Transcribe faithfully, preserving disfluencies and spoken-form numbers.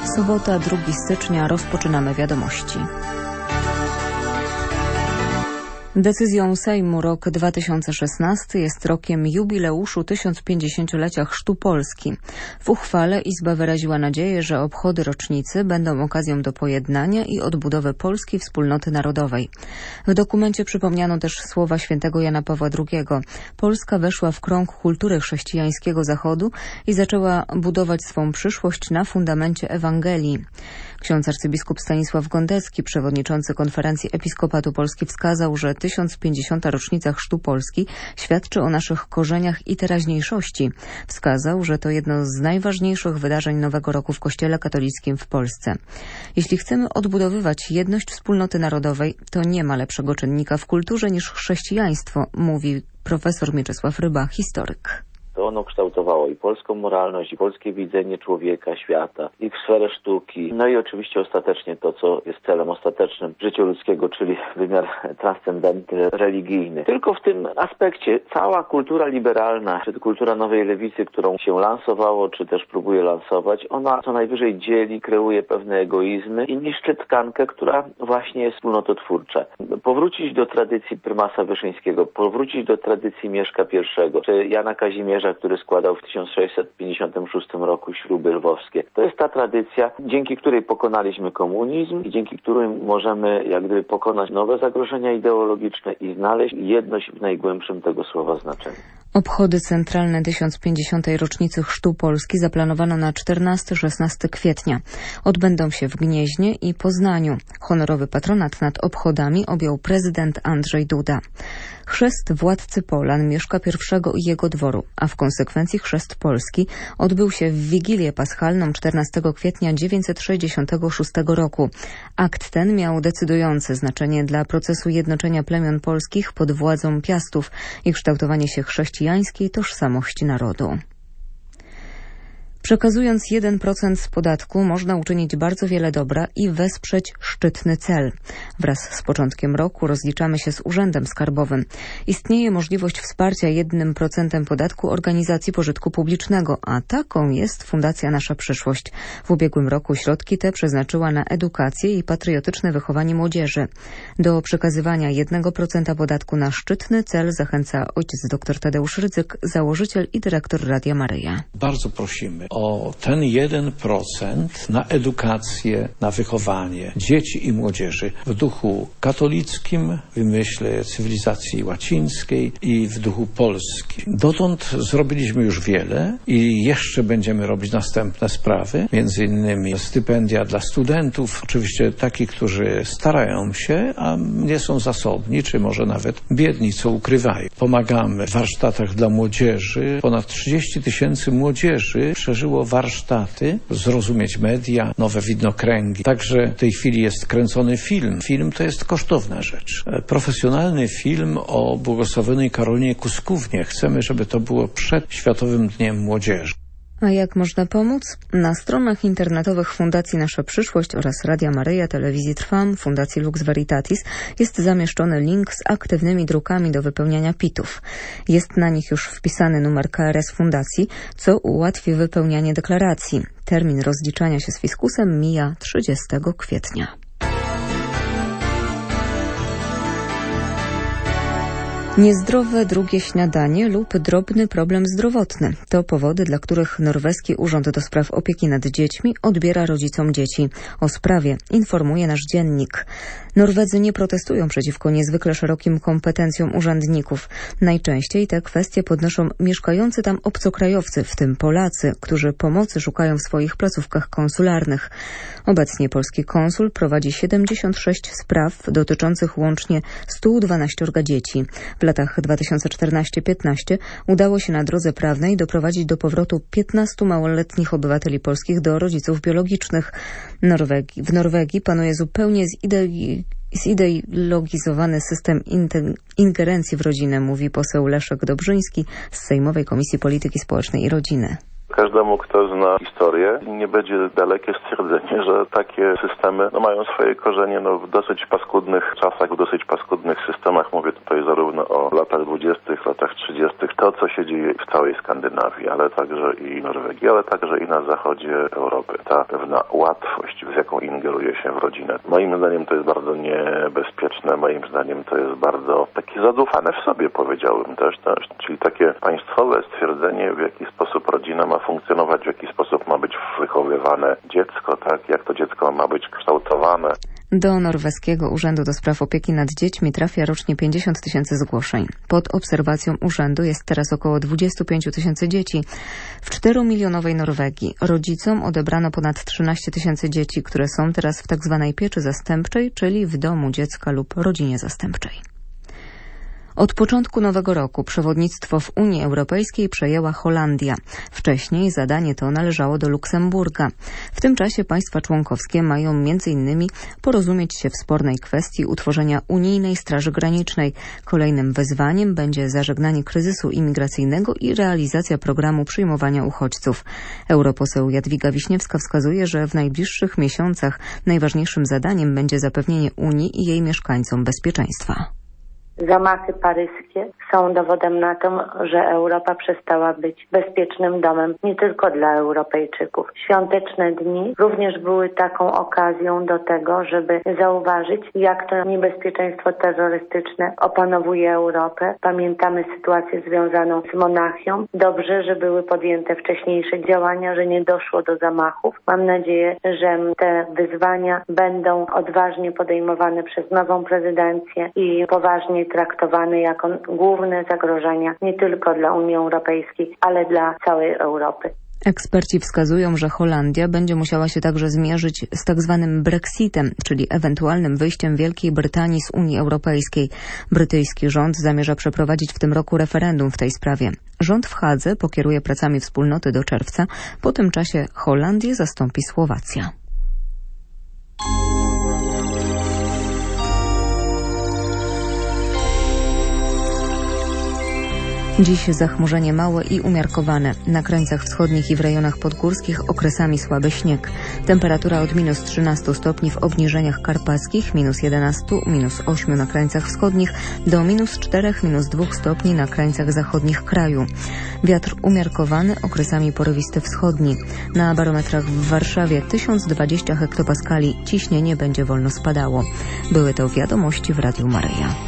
Sobota, drugiego stycznia, rozpoczynamy wiadomości. Decyzją Sejmu rok dwa tysiące szesnasty jest rokiem jubileuszu tysiąc pięćdziesięciolecia Chrztu Polski. W uchwale Izba wyraziła nadzieję, że obchody rocznicy będą okazją do pojednania i odbudowy polskiej wspólnoty narodowej. W dokumencie przypomniano też słowa świętego Jana Pawła drugiego. Polska weszła w krąg kultury chrześcijańskiego Zachodu i zaczęła budować swą przyszłość na fundamencie Ewangelii. Ksiądz arcybiskup Stanisław Gondecki, przewodniczący Konferencji Episkopatu Polski, wskazał, że tysiąc pięćdziesiąta rocznica Chrztu Polski świadczy o naszych korzeniach i teraźniejszości. Wskazał, że to jedno z najważniejszych wydarzeń nowego roku w Kościele katolickim w Polsce. Jeśli chcemy odbudowywać jedność wspólnoty narodowej, to nie ma lepszego czynnika w kulturze niż chrześcijaństwo, mówi profesor Mieczysław Ryba, historyk. To ono kształtowało i polską moralność, i polskie widzenie człowieka, świata, i w sferę sztuki. No i oczywiście ostatecznie to, co jest celem ostatecznym życia ludzkiego, czyli wymiar transcendentny, religijny. Tylko w tym aspekcie cała kultura liberalna, czy kultura nowej lewicy, którą się lansowało, czy też próbuje lansować, ona co najwyżej dzieli, kreuje pewne egoizmy i niszczy tkankę, która właśnie jest wspólnototwórcza. Powrócić do tradycji prymasa Wyszyńskiego, powrócić do tradycji Mieszka I, czy Jana Kazimierza, który składał w tysiąc sześćset pięćdziesiątym szóstym roku śluby lwowskie. To jest ta tradycja, dzięki której pokonaliśmy komunizm i dzięki której możemy jak gdyby pokonać nowe zagrożenia ideologiczne i znaleźć jedność w najgłębszym tego słowa znaczeniu. Obchody centralne tysiąc pięćdziesiątej rocznicy Chrztu Polski zaplanowano na czternastego do szesnastego kwietnia. Odbędą się w Gnieźnie i Poznaniu. Honorowy patronat nad obchodami objął prezydent Andrzej Duda. Chrzest władcy Polan Mieszka I i jego dworu, a w konsekwencji chrzest Polski odbył się w Wigilię Paschalną czternastego kwietnia dziewięćset sześćdziesiątego szóstego roku. Akt ten miał decydujące znaczenie dla procesu jednoczenia plemion polskich pod władzą Piastów i kształtowania się chrześcijańskiej tożsamości narodu. Przekazując jeden procent z podatku można uczynić bardzo wiele dobra i wesprzeć szczytny cel. Wraz z początkiem roku rozliczamy się z Urzędem Skarbowym. Istnieje możliwość wsparcia jednym procent podatku organizacji pożytku publicznego, a taką jest Fundacja Nasza Przyszłość. W ubiegłym roku środki te przeznaczyła na edukację i patriotyczne wychowanie młodzieży. Do przekazywania jednego procenta podatku na szczytny cel zachęca ojciec dr Tadeusz Rydzyk, założyciel i dyrektor Radia Maryja. Bardzo prosimy o ten jeden procent na edukację, na wychowanie dzieci i młodzieży w duchu katolickim, w myśle cywilizacji łacińskiej i w duchu polskim. Dotąd zrobiliśmy już wiele i jeszcze będziemy robić następne sprawy, między innymi stypendia dla studentów, oczywiście takich, którzy starają się, a nie są zasobni, czy może nawet biedni, co ukrywają. Pomagamy w warsztatach dla młodzieży. Ponad trzydzieści tysięcy młodzieży przeżyło warsztaty, zrozumieć media, nowe widnokręgi. Także w tej chwili jest kręcony film. Film to jest kosztowna rzecz. Profesjonalny film o błogosławionej Karolinie Kuskównie. Chcemy, żeby to było przed Światowym Dniem Młodzieży. A jak można pomóc? Na stronach internetowych Fundacji Nasza Przyszłość oraz Radia Maryja, Telewizji Trwam, Fundacji Lux Veritatis jest zamieszczony link z aktywnymi drukami do wypełniania pitów. Jest na nich już wpisany numer K R S Fundacji, co ułatwi wypełnianie deklaracji. Termin rozliczania się z fiskusem mija trzydziestego kwietnia. Niezdrowe drugie śniadanie lub drobny problem zdrowotny to powody, dla których norweski Urząd do Spraw Opieki nad Dziećmi odbiera rodzicom dzieci. O sprawie informuje nasz dziennik. Norwedzy nie protestują przeciwko niezwykle szerokim kompetencjom urzędników. Najczęściej te kwestie podnoszą mieszkający tam obcokrajowcy, w tym Polacy, którzy pomocy szukają w swoich placówkach konsularnych. Obecnie polski konsul prowadzi siedemdziesiąt sześć spraw dotyczących łącznie stu dwunastu dzieci. W latach dwa tysiące czternastym do piętnastego udało się na drodze prawnej doprowadzić do powrotu piętnastu małoletnich obywateli polskich do rodziców biologicznych. Norwegii, w Norwegii panuje zupełnie zide- zideologizowany system ingerencji w rodzinę, mówi poseł Leszek Dobrzyński z Sejmowej Komisji Polityki Społecznej i Rodziny. Każdemu, kto zna historię, nie będzie dalekie stwierdzenie, że takie systemy no, mają swoje korzenie no, w dosyć paskudnych czasach, w dosyć paskudnych systemach. Mówię tutaj zarówno o latach dwudziestych, latach trzydziestych. To, co się dzieje w całej Skandynawii, ale także i Norwegii, ale także i na zachodzie Europy. Ta pewna łatwość, z jaką ingeruje się w rodzinę. Moim zdaniem to jest bardzo niebezpieczne. Moim zdaniem to jest bardzo takie zadufane w sobie, powiedziałbym też, też. Czyli takie państwowe stwierdzenie, w jaki sposób rodzina ma funkcjonować, w jaki sposób ma być wychowywane dziecko, tak, jak to dziecko ma być kształtowane. Do norweskiego Urzędu do Spraw Opieki nad Dziećmi trafia rocznie pięćdziesiąt tysięcy zgłoszeń. Pod obserwacją urzędu jest teraz około dwadzieścia pięć tysięcy dzieci. W czteromilionowej Norwegii rodzicom odebrano ponad trzynaście tysięcy dzieci, które są teraz w tak zwanej pieczy zastępczej, czyli w domu dziecka lub rodzinie zastępczej. Od początku nowego roku przewodnictwo w Unii Europejskiej przejęła Holandia. Wcześniej zadanie to należało do Luksemburga. W tym czasie państwa członkowskie mają między innymi porozumieć się w spornej kwestii utworzenia unijnej Straży Granicznej. Kolejnym wyzwaniem będzie zażegnanie kryzysu imigracyjnego i realizacja programu przyjmowania uchodźców. Europoseł Jadwiga Wiśniewska wskazuje, że w najbliższych miesiącach najważniejszym zadaniem będzie zapewnienie Unii i jej mieszkańcom bezpieczeństwa. Zamachy paryskie są dowodem na to, że Europa przestała być bezpiecznym domem nie tylko dla Europejczyków. Świąteczne dni również były taką okazją do tego, żeby zauważyć, jak to niebezpieczeństwo terrorystyczne opanowuje Europę. Pamiętamy sytuację związaną z Monachium. Dobrze, że były podjęte wcześniejsze działania, że nie doszło do zamachów. Mam nadzieję, że te wyzwania będą odważnie podejmowane przez nową prezydencję i poważnie traktowane jako główne zagrożenia nie tylko dla Unii Europejskiej, ale dla całej Europy. Eksperci wskazują, że Holandia będzie musiała się także zmierzyć z tak zwanym Brexitem, czyli ewentualnym wyjściem Wielkiej Brytanii z Unii Europejskiej. Brytyjski rząd zamierza przeprowadzić w tym roku referendum w tej sprawie. Rząd w Hadze pokieruje pracami wspólnoty do czerwca. Po tym czasie Holandię zastąpi Słowacja. Dziś zachmurzenie małe i umiarkowane. Na krańcach wschodnich i w rejonach podgórskich okresami słaby śnieg. Temperatura od minus trzynastu stopni w obniżeniach karpackich, minus jedenastu, minus ośmiu na krańcach wschodnich, do minus czterech, minus dwóch stopni na krańcach zachodnich kraju. Wiatr umiarkowany, okresami porywisty wschodni. Na barometrach w Warszawie tysiąc dwadzieścia hektopaskali. Ciśnienie będzie wolno spadało. Były to wiadomości w Radiu Maryja.